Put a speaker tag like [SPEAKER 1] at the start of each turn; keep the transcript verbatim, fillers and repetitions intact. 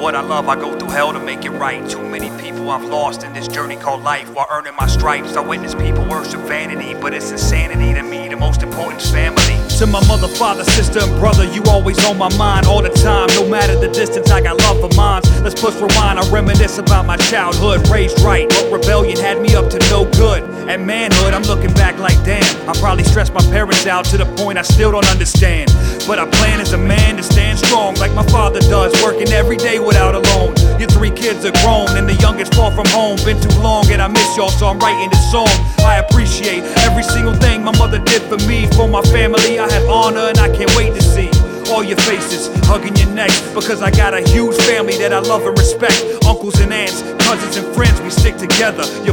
[SPEAKER 1] what I love, I go through hell to make it right. Too many people I've lost in this journey called life. While earning my stripes, I witness people worship vanity, but it's insanity to me. The most important is family. To my mother, father, sister, and brother, you always on my mind all the time. No matter the distance, I got love for mine. Let's push rewind, I reminisce about my childhood. Raised right, but rebellion had me up to no good. At manhood, I'm looking back like damn, I probably stressed my parents out to the point I still don't understand. But I plan as a man to stand strong like my father does, working every day without a loan. Your three kids are grown and the youngest far from home. Been too long and I miss y'all, so I'm writing this song. I appreciate every single thing my mother did for me. For my family, I have honor and I can't wait to see all your faces, hugging your necks, because I got a huge family that I love and respect. Uncles and aunts, cousins and friends, we stick together. Your